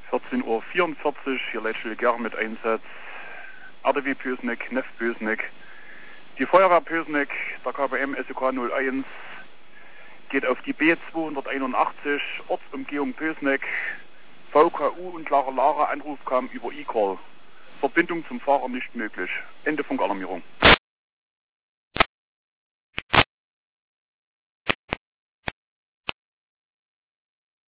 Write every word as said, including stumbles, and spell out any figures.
vierzehn Uhr vierundvierzig, hier Leitstelle Gern mit Einsatz. R D W Pößneck, Neff Pößneck. Die Feuerwehr Pößneck, der K B M S O K null eins, geht auf die B zweihunderteinundachtzig, Ortsumgehung Pößneck. V K U und Lara Lara, Anruf kam über E-Call. Verbindung zum Fahrer nicht möglich. Ende Funkalarmierung.